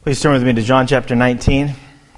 Please turn with me to John chapter 19.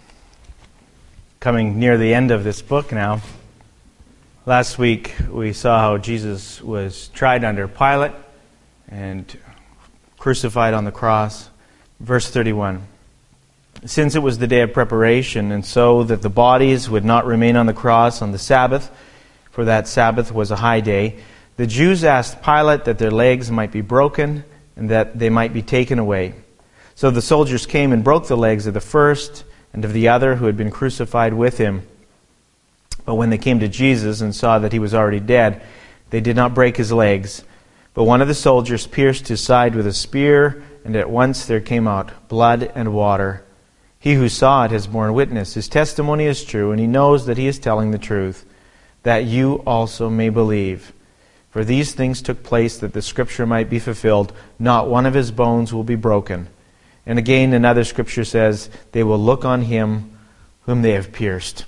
Coming near the end of this book now. Last week we saw how Jesus was tried under Pilate and crucified on the cross. Verse 31. Since it was the day of preparation, and so that the bodies would not remain on the cross on the Sabbath, for that Sabbath was a high day, the Jews asked Pilate that their legs might be broken and that they might be taken away. So the soldiers came and broke the legs of the first and of the other who had been crucified with him. But when they came to Jesus and saw that he was already dead, they did not break his legs. But one of the soldiers pierced his side with a spear, and at once there came out blood and water. He who saw it has borne witness. His testimony is true, and he knows that he is telling the truth, that you also may believe. For these things took place that the scripture might be fulfilled. Not one of his bones will be broken. And again, another scripture says, they will look on him whom they have pierced.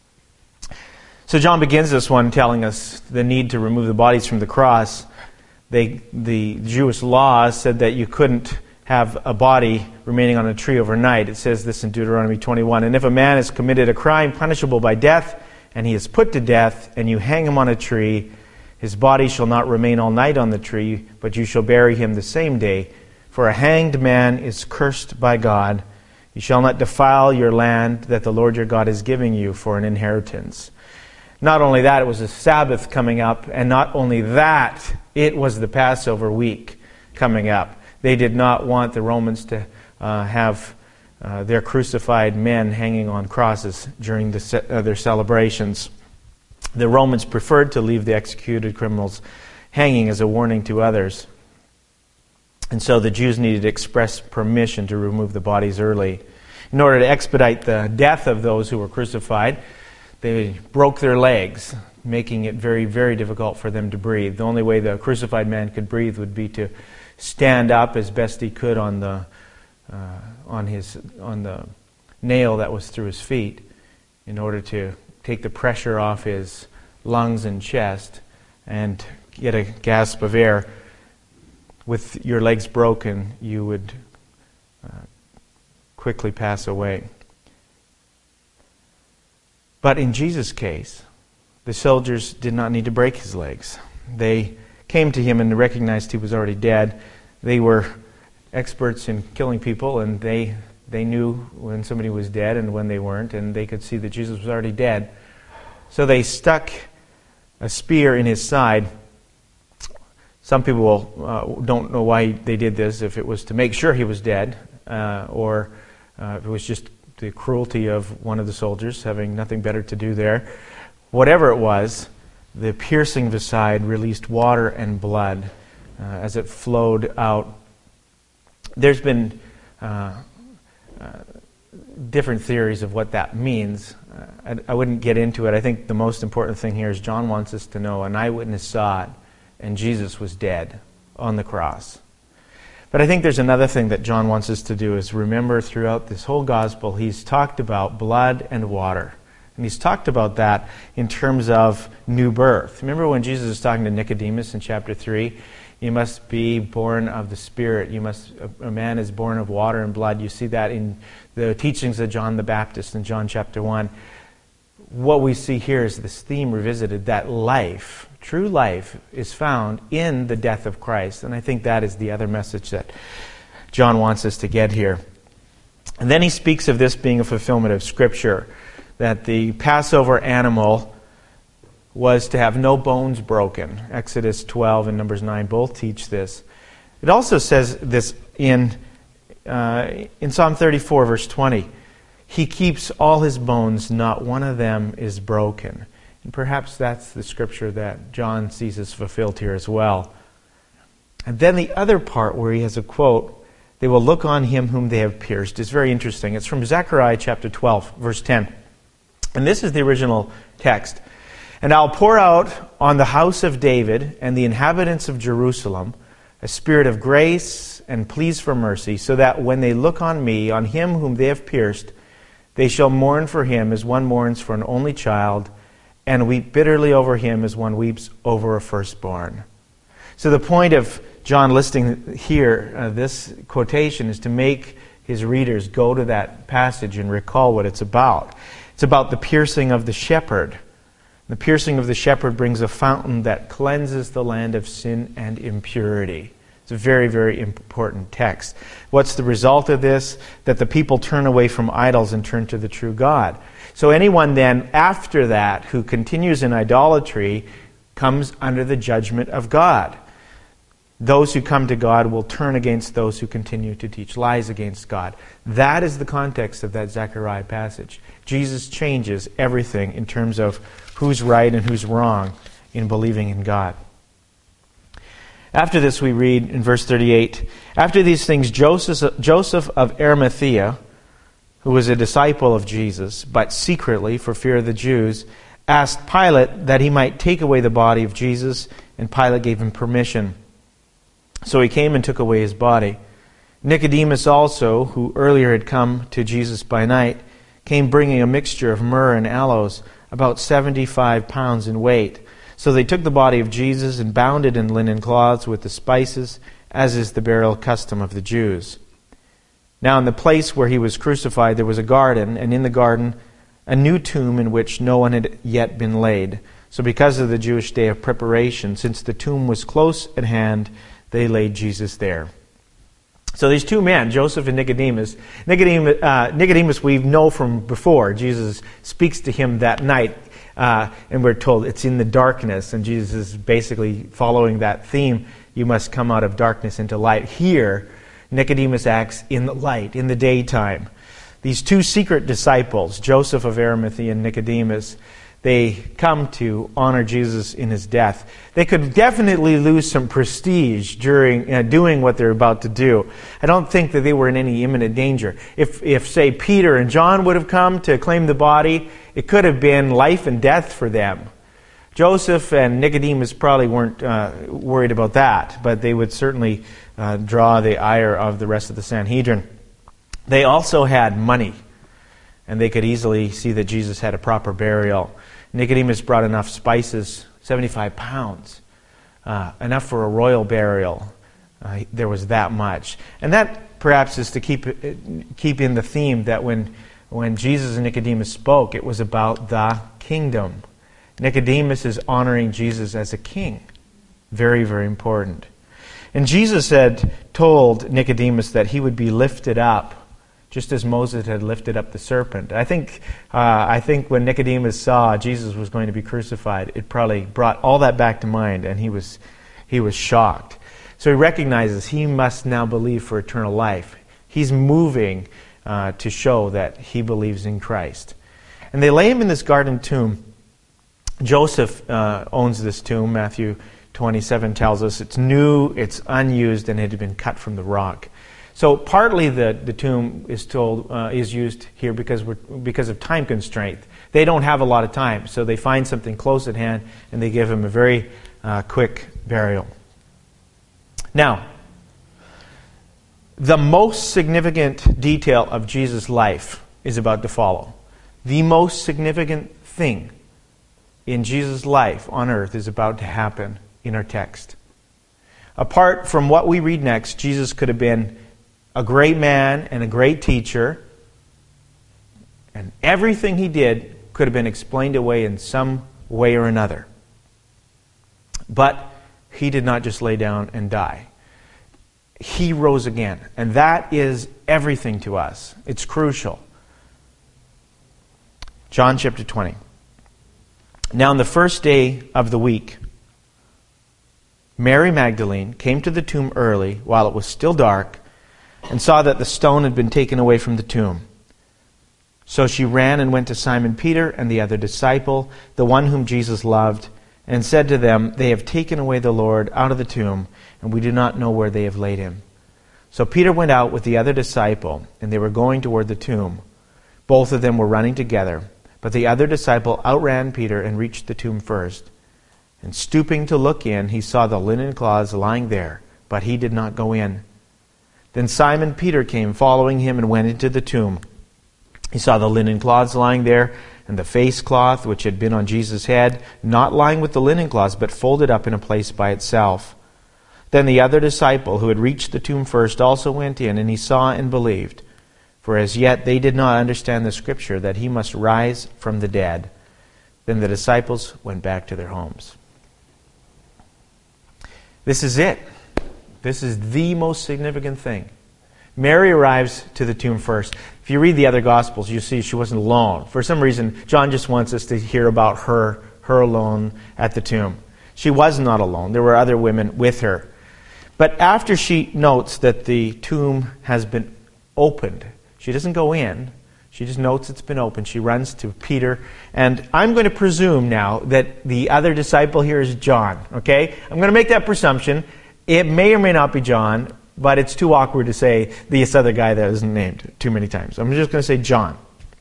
So John begins this one telling us the need to remove the bodies from the cross. The Jewish law said that you couldn't have a body remaining on a tree overnight. It says this in Deuteronomy 21. And if a man has committed a crime punishable by death, and he is put to death, and you hang him on a tree, his body shall not remain all night on the tree, but you shall bury him the same day. For a hanged man is cursed by God. You shall not defile your land that the Lord your God is giving you for an inheritance. Not only that, it was a Sabbath coming up, and not only that, it was the Passover week coming up. They did not want the Romans to have their crucified men hanging on crosses during their celebrations. The Romans preferred to leave the executed criminals hanging as a warning to others. And so the Jews needed express permission to remove the bodies early. In order to expedite the death of those who were crucified, they broke their legs, making it very, very difficult for them to breathe. The only way the crucified man could breathe would be to stand up as best he could on the nail that was through his feet, in order to take the pressure off his lungs and chest and get a gasp of air. With your legs broken, you would quickly pass away. But in Jesus' case, the soldiers did not need to break his legs. They came to him and recognized he was already dead. They were experts in killing people, and they knew when somebody was dead and when they weren't, and they could see that Jesus was already dead. So they stuck a spear in his side. Some people don't know why they did this, if it was to make sure he was dead, or if it was just the cruelty of one of the soldiers having nothing better to do there. Whatever it was, the piercing of his side released water and blood as it flowed out. There's been different theories of what that means. I wouldn't get into it. I think the most important thing here is John wants us to know an eyewitness saw it, and Jesus was dead on the cross. But I think there's another thing that John wants us to do is remember throughout this whole gospel, he's talked about blood and water. And he's talked about that in terms of new birth. Remember when Jesus was talking to Nicodemus in chapter 3? You must be born of the Spirit. A man is born of water and blood. You see that in the teachings of John the Baptist in John chapter 1. What we see here is this theme revisited, that life, true life, is found in the death of Christ. And I think that is the other message that John wants us to get here. And then he speaks of this being a fulfillment of Scripture, that the Passover animal was to have no bones broken. Exodus 12 and Numbers 9 both teach this. It also says this in Psalm 34, verse 20. He keeps all his bones, not one of them is broken. And perhaps that's the scripture that John sees as fulfilled here as well. And then the other part where he has a quote, they will look on him whom they have pierced, is very interesting. It's from Zechariah chapter 12, verse 10. And this is the original text. And I'll pour out on the house of David and the inhabitants of Jerusalem a spirit of grace and pleas for mercy, so that when they look on me, on him whom they have pierced, they shall mourn for him as one mourns for an only child, and weep bitterly over him as one weeps over a firstborn. So the point of John listing here this quotation is to make his readers go to that passage and recall what it's about. It's about the piercing of the shepherd. The piercing of the shepherd brings a fountain that cleanses the land of sin and impurity. It's a very, very important text. What's the result of this? That the people turn away from idols and turn to the true God. So anyone then after that who continues in idolatry comes under the judgment of God. Those who come to God will turn against those who continue to teach lies against God. That is the context of that Zechariah passage. Jesus changes everything in terms of who's right and who's wrong in believing in God. After this we read in verse 38, after these things Joseph of Arimathea, who was a disciple of Jesus, but secretly for fear of the Jews, asked Pilate that he might take away the body of Jesus, and Pilate gave him permission. So he came and took away his body. Nicodemus also, who earlier had come to Jesus by night, came bringing a mixture of myrrh and aloes, about 75 pounds in weight. So they took the body of Jesus and bound it in linen cloths with the spices, as is the burial custom of the Jews. Now in the place where he was crucified there was a garden, and in the garden a new tomb in which no one had yet been laid. So because of the Jewish day of preparation, since the tomb was close at hand, they laid Jesus there. So these two men, Joseph and Nicodemus. Nicodemus we know from before. Jesus speaks to him that night, and we're told it's in the darkness, and Jesus is basically following that theme. You must come out of darkness into light. Here, Nicodemus acts in the light, in the daytime. These two secret disciples, Joseph of Arimathea and Nicodemus, they come to honor Jesus in his death. They could definitely lose some prestige during doing what they're about to do. I don't think that they were in any imminent danger. If say, Peter and John would have come to claim the body, it could have been life and death for them. Joseph and Nicodemus probably weren't worried about that, but they would certainly draw the ire of the rest of the Sanhedrin. They also had money, and they could easily see that Jesus had a proper burial. Nicodemus brought enough spices, 75 pounds, enough for a royal burial. There was that much. And that perhaps is to keep in the theme that when Jesus and Nicodemus spoke, it was about the kingdom. Nicodemus is honoring Jesus as a king. Very, very important. And Jesus had told Nicodemus that he would be lifted up, just as Moses had lifted up the serpent. I think when Nicodemus saw Jesus was going to be crucified, it probably brought all that back to mind, and he was shocked. So he recognizes he must now believe for eternal life. He's moving to show that he believes in Christ. And they lay him in this garden tomb. Joseph owns this tomb. Matthew 27 tells us it's new, it's unused, and it had been cut from the rock. So partly the tomb is used here because of time constraint. They don't have a lot of time, so they find something close at hand and they give him a very quick burial. Now, the most significant detail of Jesus' life is about to follow. The most significant thing in Jesus' life on earth is about to happen in our text. Apart from what we read next, Jesus could have been a great man and a great teacher, and everything he did could have been explained away in some way or another. But he did not just lay down and die. He rose again, and that is everything to us. It's crucial. John chapter 20. Now on the first day of the week, Mary Magdalene came to the tomb early while it was still dark, and saw that the stone had been taken away from the tomb. So she ran and went to Simon Peter and the other disciple, the one whom Jesus loved, and said to them, "They have taken away the Lord out of the tomb, and we do not know where they have laid him." So Peter went out with the other disciple, and they were going toward the tomb. Both of them were running together, but the other disciple outran Peter and reached the tomb first. And stooping to look in, he saw the linen cloths lying there, but he did not go in. Then Simon Peter came following him and went into the tomb. He saw the linen cloths lying there, and the face cloth which had been on Jesus' head, not lying with the linen cloths, but folded up in a place by itself. Then the other disciple, who had reached the tomb first, also went in, and he saw and believed. for as yet they did not understand the Scripture that he must rise from the dead. Then the disciples went back to their homes. This is it. This is the most significant thing. Mary arrives to the tomb first. If you read the other Gospels, you see she wasn't alone. For some reason, John just wants us to hear about her alone at the tomb. She was not alone. There were other women with her. But after she notes that the tomb has been opened, she doesn't go in. She just notes it's been opened. She runs to Peter. And I'm going to presume now that the other disciple here is John. Okay? I'm going to make that presumption. It may or may not be John, but it's too awkward to say this other guy that isn't named too many times. I'm just going to say John.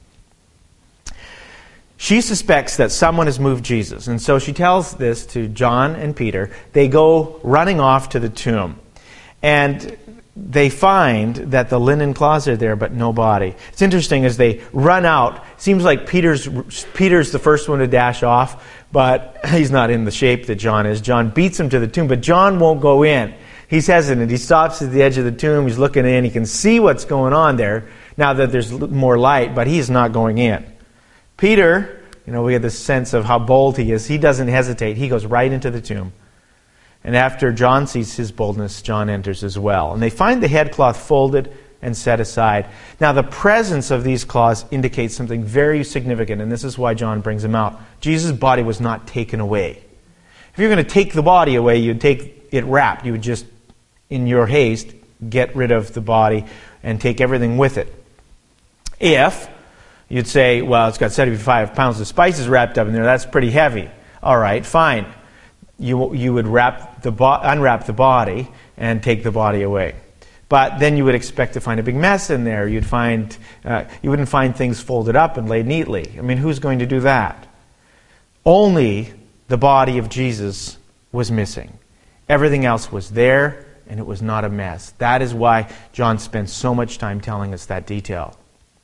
She suspects that someone has moved Jesus. And so she tells this to John and Peter. They go running off to the tomb. And they find that the linen cloths are there, but no body. It's interesting as they run out. It seems like Peter's the first one to dash off, but he's not in the shape that John is. John beats him to the tomb, but John won't go in. He's hesitant. He stops at the edge of the tomb. He's looking in. He can see what's going on there now that there's more light, but he's not going in. Peter, we get this sense of how bold he is. He doesn't hesitate. He goes right into the tomb. And after John sees his boldness, John enters as well. And they find the headcloth folded and set aside. Now, the presence of these cloths indicates something very significant, and this is why John brings them out. Jesus' body was not taken away. If you're going to take the body away, you'd take it wrapped. You would just, in your haste, get rid of the body and take everything with it. If you'd say, well, it's got 75 pounds of spices wrapped up in there, that's pretty heavy. All right, fine. You would unwrap the body and take the body away. But then you would expect to find a big mess in there. You wouldn't find things folded up and laid neatly. I mean, who's going to do that? Only the body of Jesus was missing. Everything else was there, and it was not a mess. That is why John spends so much time telling us that detail.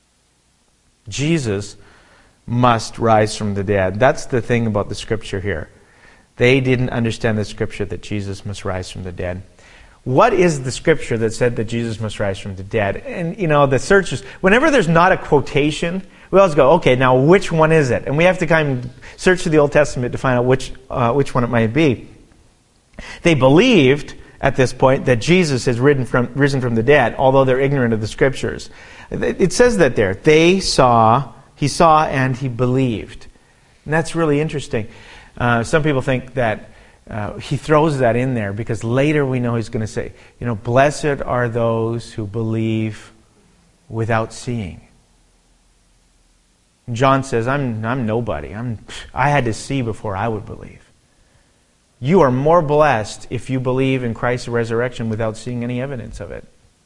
Jesus must rise from the dead. That's the thing about the Scripture here. They didn't understand the Scripture that Jesus must rise from the dead. What is the Scripture that said that Jesus must rise from the dead? And, the searches, whenever there's not a quotation, we always go, okay, now which one is it? And we have to kind of search through the Old Testament to find out which one it might be. They believed at this point that Jesus has risen from the dead, although they're ignorant of the Scriptures. It says that there. He saw and he believed. And that's really interesting. Some people think that he throws that in there because later we know he's going to say, blessed are those who believe without seeing. And John says, I'm nobody. I had to see before I would believe. You are more blessed if you believe in Christ's resurrection without seeing any evidence of it.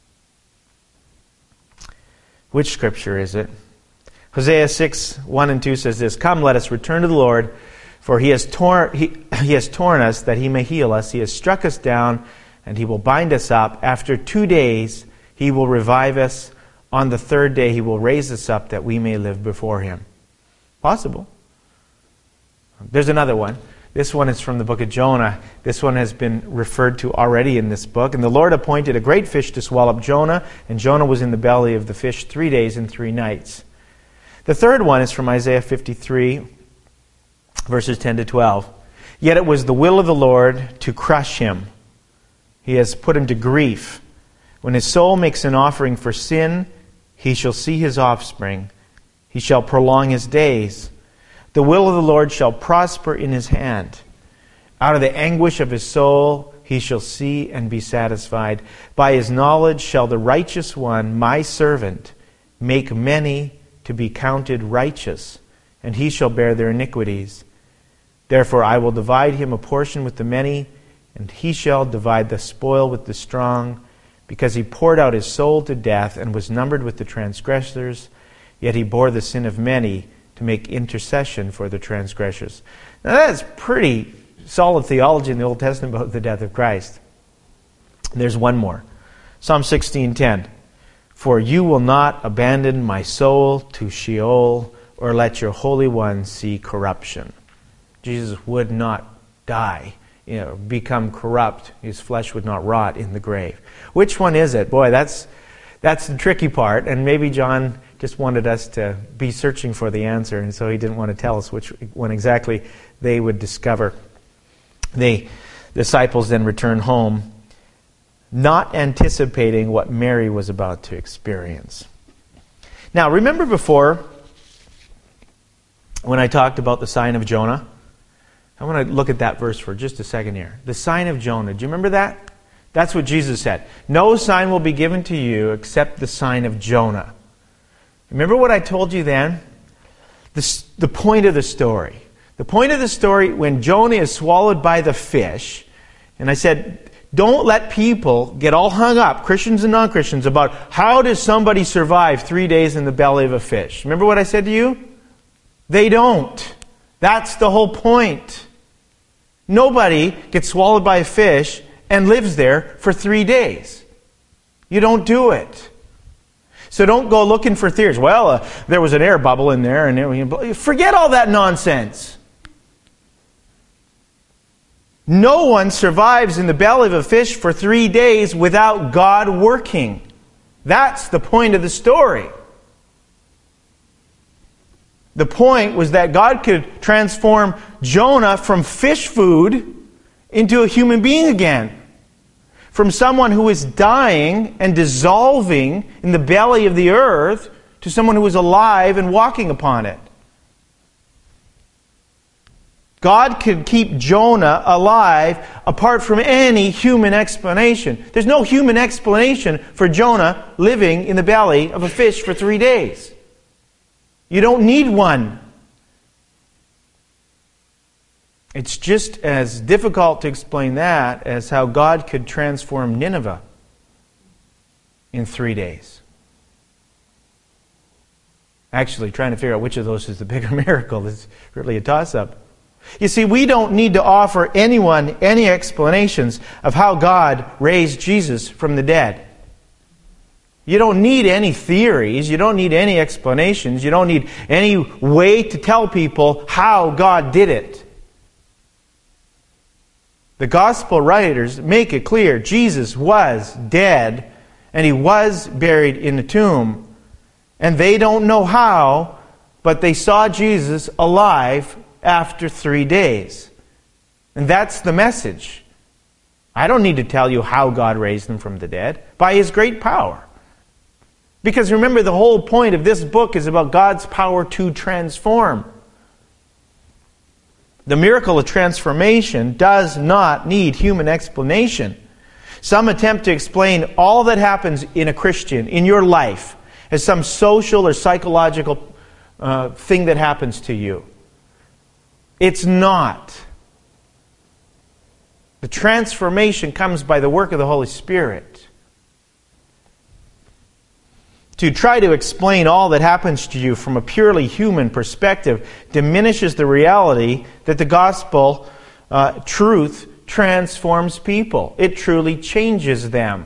Which Scripture is it? Hosea 6, 1 and 2 says this, come, let us return to the Lord, for he has torn us that he may heal us. He has struck us down, and he will bind us up. After 2 days he will revive us. On the third day he will raise us up that we may live before him. Possible. There's another one. This one is from the book of Jonah. This one has been referred to already in this book. And the Lord appointed a great fish to swallow up Jonah, and Jonah was in the belly of the fish 3 days and 3 nights. The third one is from Isaiah 53, verses 10 to 12. Yet it was the will of the Lord to crush him. He has put him to grief. When his soul makes an offering for sin, he shall see his offspring. He shall prolong his days. The will of the Lord shall prosper in his hand. Out of the anguish of his soul he shall see and be satisfied. By his knowledge shall the righteous one, my servant, make many to be counted righteous, and he shall bear their iniquities. Therefore I will divide him a portion with the many, and he shall divide the spoil with the strong, because he poured out his soul to death and was numbered with the transgressors, yet he bore the sin of many to make intercession for the transgressors. Now that's pretty solid theology in the Old Testament about the death of Christ. There's one more. Psalm 16:10. For you will not abandon my soul to Sheol, or let your Holy One see corruption. Jesus would not die, become corrupt. His flesh would not rot in the grave. Which one is it? Boy, that's That's the tricky part, and maybe John just wanted us to be searching for the answer, and so he didn't want to tell us which one exactly they would discover. The disciples then return home, not anticipating what Mary was about to experience. Now, remember before, when I talked about the sign of Jonah? I want to look at that verse for just a second here. The sign of Jonah. Do you remember that? That's what Jesus said. No sign will be given to you except the sign of Jonah. Remember what I told you then? The point of the story. The point of the story, when Jonah is swallowed by the fish, and I said, don't let people get all hung up, Christians and non-Christians, about how does somebody survive 3 days in the belly of a fish. Remember what I said to you? They don't. That's the whole point. Nobody gets swallowed by a fish and lives there for 3 days. You don't do it. So don't go looking for theories. Well, there was an air bubble in there, and forget all that nonsense. No one survives in the belly of a fish for 3 days without God working. That's the point of the story. The point was that God could transform Jonah from fish food into a human being again. From someone who is dying and dissolving in the belly of the earth to someone who is alive and walking upon it. God could keep Jonah alive apart from any human explanation. There's no human explanation for Jonah living in the belly of a fish for 3 days. You don't need one. It's just as difficult to explain that as how God could transform Nineveh in 3 days. Actually, trying to figure out which of those is the bigger miracle is really a toss-up. You see, we don't need to offer anyone any explanations of how God raised Jesus from the dead. You don't need any theories. You don't need any explanations. You don't need any way to tell people how God did it. The gospel writers make it clear Jesus was dead and He was buried in the tomb. And they don't know how, but they saw Jesus alive after 3 days. And that's the message. I don't need to tell you how God raised Him from the dead. By His great power. Because remember, the whole point of this book is about God's power to transform. The miracle of transformation does not need human explanation. Some attempt to explain all that happens in a Christian, in your life, as some social or psychological thing that happens to you. It's not. The transformation comes by the work of the Holy Spirit. To try to explain all that happens to you from a purely human perspective diminishes the reality that the gospel truth transforms people. It truly changes them.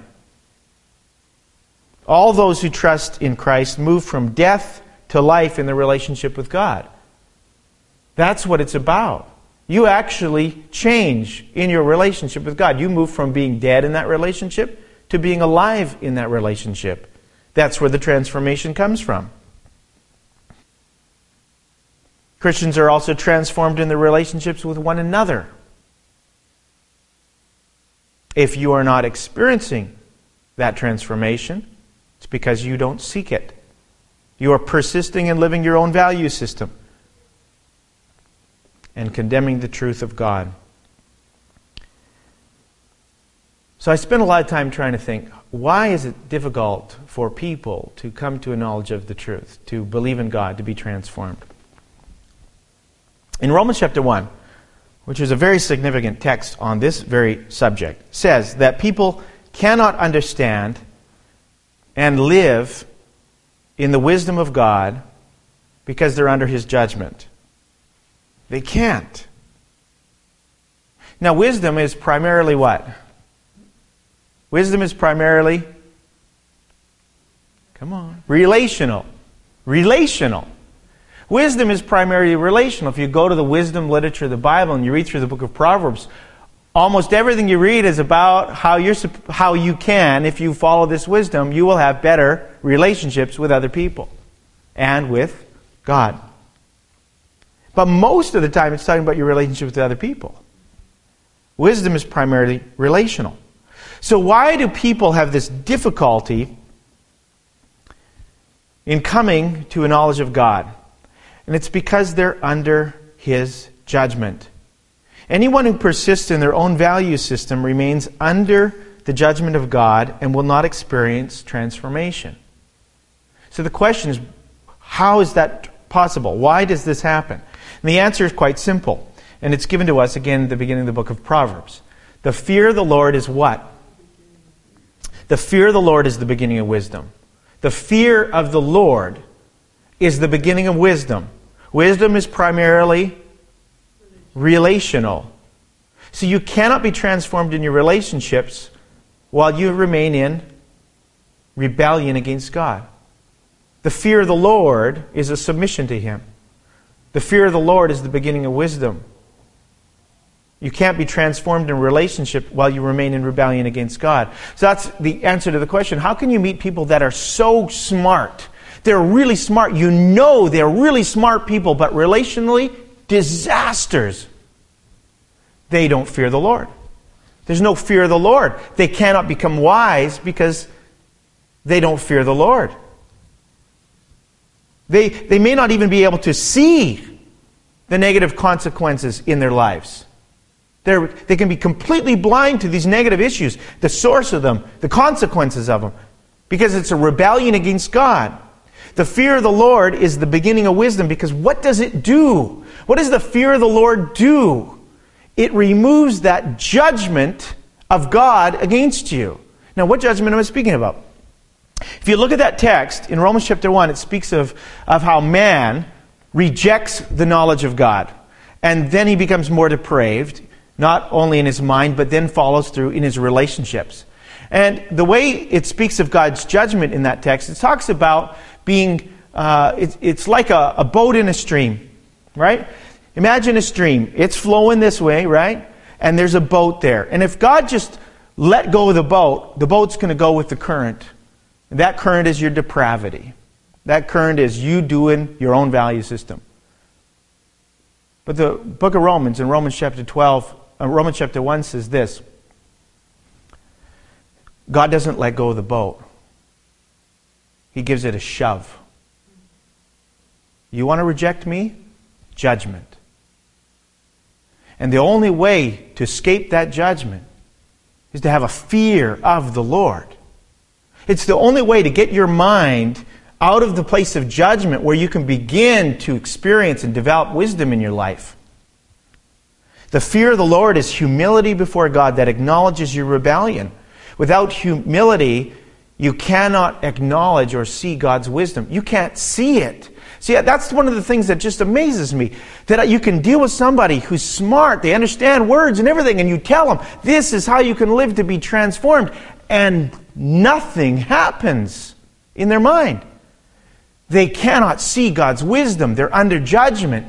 All those who trust in Christ move from death to life in their relationship with God. That's what it's about. You actually change in your relationship with God. You move from being dead in that relationship to being alive in that relationship. That's where the transformation comes from. Christians are also transformed in their relationships with one another. If you are not experiencing that transformation, it's because you don't seek it. You are persisting in living your own value system and condemning the truth of God. So I spent a lot of time trying to think, why is it difficult for people to come to a knowledge of the truth, to believe in God, to be transformed? In Romans chapter 1, which is a very significant text on this very subject, says that people cannot understand and live in the wisdom of God because they're under His judgment. They can't. Now, wisdom is primarily what? Wisdom is primarily, relational. Relational. Wisdom is primarily relational. If you go to the wisdom literature of the Bible and you read through the book of Proverbs, Almost everything you read is about how you can, if you follow this wisdom, you will have better relationships with other people and with God. But most of the time it's talking about your relationship with other people. Wisdom is primarily relational. So why do people have this difficulty in coming to a knowledge of God? And it's because they're under His judgment. Anyone who persists in their own value system remains under the judgment of God and will not experience transformation. So the question is, how is that possible? Why does this happen? And the answer is quite simple. And it's given to us again at the beginning of the book of Proverbs. The fear of the Lord is what? The fear of the Lord is the beginning of wisdom. The fear of the Lord is the beginning of wisdom. Wisdom is primarily relational. So you cannot be transformed in your relationships while you remain in rebellion against God. The fear of the Lord is a submission to Him. The fear of the Lord is the beginning of wisdom. You can't be transformed in a relationship while you remain in rebellion against God. So that's the answer to the question. How can you meet people that are so smart? They're really smart. You know they're really smart people, but relationally, disasters. They don't fear the Lord. There's no fear of the Lord. They cannot become wise because they don't fear the Lord. They may not even be able to see the negative consequences in their lives. They can be completely blind to these negative issues, the source of them, the consequences of them, because it's a rebellion against God. The fear of the Lord is the beginning of wisdom, because what does it do? What does the fear of the Lord do? It removes that judgment of God against you. Now, what judgment am I speaking about? If you look at that text in Romans chapter 1, it speaks of how man rejects the knowledge of God. And then he becomes more depraved, not only in his mind, but then follows through in his relationships. And the way it speaks of God's judgment in that text, it talks about being, it's like a boat in a stream, right? Imagine a stream. It's flowing this way, right? And there's a boat there. And if God just let go of the boat's going to go with the current. And that current is your depravity. That current is you doing your own value system. But the book of Romans, in Romans chapter 1 says this. God doesn't let go of the boat. He gives it a shove. You want to reject me? Judgment. And the only way to escape that judgment is to have a fear of the Lord. It's the only way to get your mind out of the place of judgment where you can begin to experience and develop wisdom in your life. The fear of the Lord is humility before God that acknowledges your rebellion. Without humility, you cannot acknowledge or see God's wisdom. You can't see it. See, that's one of the things that just amazes me. That you can deal with somebody who's smart, they understand words and everything, and you tell them, this is how you can live to be transformed. And nothing happens in their mind. They cannot see God's wisdom. They're under judgment.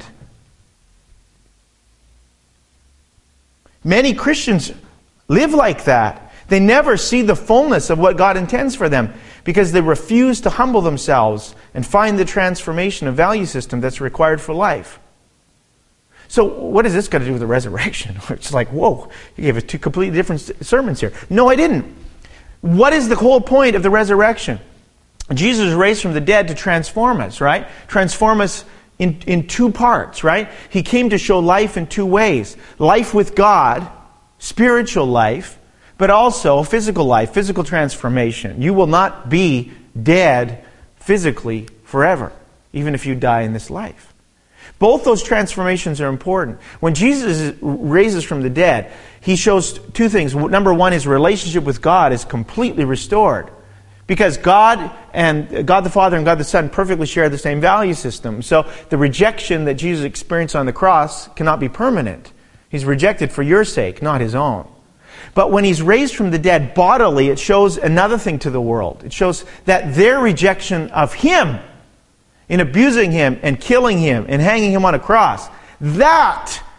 Many Christians live like that. They never see the fullness of what God intends for them because they refuse to humble themselves and find the transformation of value system that's required for life. So what has this got to do with the resurrection? It's like, whoa, you gave us two completely different sermons here. No, I didn't. What is the whole point of the resurrection? Jesus was raised from the dead to transform us, right? Transform us in two parts, right? He came to show life in two ways. Life with God, spiritual life, but also physical life, physical transformation. You will not be dead physically forever, even if you die in this life. Both those transformations are important. When Jesus raises from the dead, He shows two things. Number one, His relationship with God is completely restored. Because God the Father and God the Son perfectly share the same value system. So the rejection that Jesus experienced on the cross cannot be permanent. He's rejected for your sake, not His own. But when He's raised from the dead bodily, it shows another thing to the world. It shows that their rejection of Him, in abusing Him and killing Him and hanging Him on a cross, that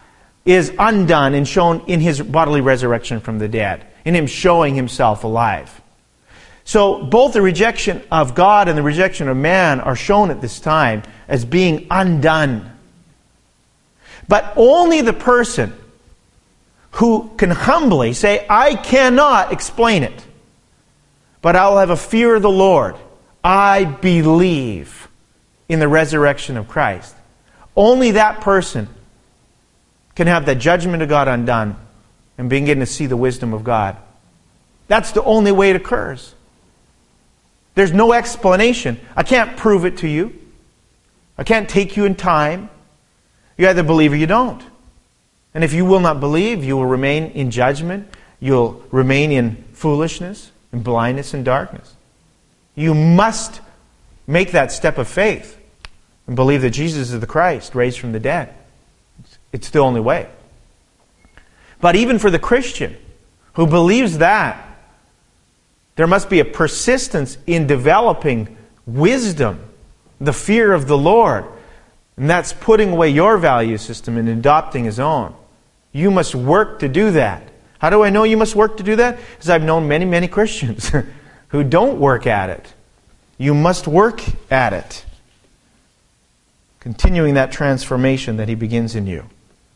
is undone and shown in His bodily resurrection from the dead, in Him showing Himself alive. So both the rejection of God and the rejection of man are shown at this time as being undone. But only the person who can humbly say, I cannot explain it, but I will have a fear of the Lord. I believe in the resurrection of Christ. Only that person can have the judgment of God undone and begin to see the wisdom of God. That's the only way it occurs. There's no explanation. I can't prove it to you. I can't take you in time. You either believe or you don't. And if you will not believe, you will remain in judgment. You'll remain in foolishness, in blindness and darkness. You must make that step of faith and believe that Jesus is the Christ, raised from the dead. It's the only way. But even for the Christian who believes that, there must be a persistence in developing wisdom, the fear of the Lord. And that's putting away your value system and adopting His own. You must work to do that. How do I know you must work to do that? Because I've known many, many Christians who don't work at it. You must work at it. Continuing that transformation that He begins in you.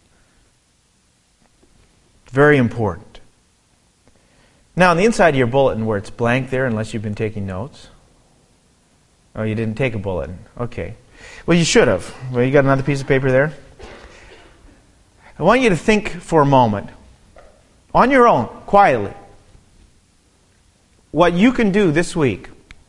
Very important. Now, on the inside of your bulletin, where it's blank there, unless you've been taking notes. Oh, you didn't take a bulletin. Okay. Well, you should have. Well, you got another piece of paper there? I want you to think for a moment, on your own, quietly, what you can do this week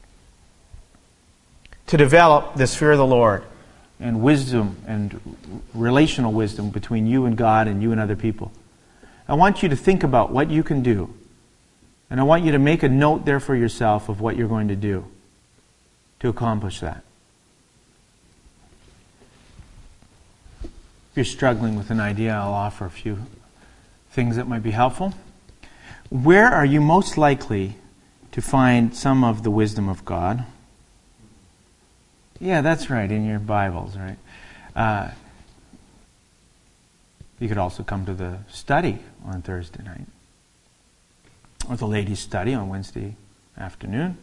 to develop this fear of the Lord and wisdom and relational wisdom between you and God and you and other people. I want you to think about what you can do. And I want you to make a note there for yourself of what you're going to do to accomplish that. If you're struggling with an idea, I'll offer a few things that might be helpful. Where are you most likely to find some of the wisdom of God? Yeah, that's right, in your Bibles, right? You could also come to the study on Thursday night, or the ladies' study on Wednesday afternoon.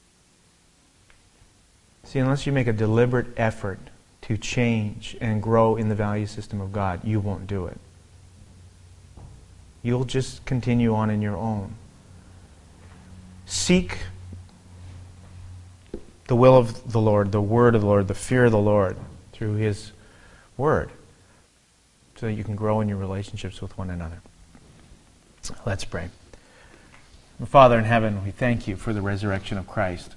See, unless you make a deliberate effort to change and grow in the value system of God, you won't do it. You'll just continue on in your own. Seek the will of the Lord, the word of the Lord, the fear of the Lord through His word, so that you can grow in your relationships with one another. Let's pray. Father in heaven, we thank You for the resurrection of Christ.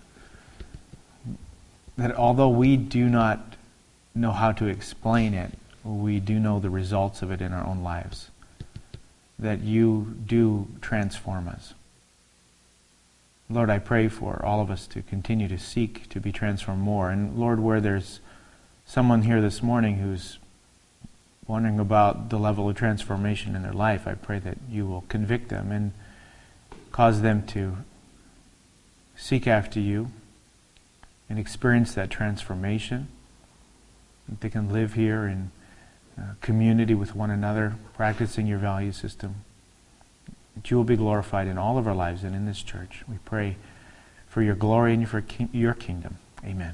That although we do not know how to explain it, we do know the results of it in our own lives. That You do transform us. Lord, I pray for all of us to continue to seek to be transformed more. And Lord, where there's someone here this morning who's wondering about the level of transformation in their life, I pray that You will convict them and cause them to seek after You and experience that transformation. That they can live here in community with one another, practicing Your value system. That You will be glorified in all of our lives and in this church. We pray for Your glory and for Your kingdom. Amen.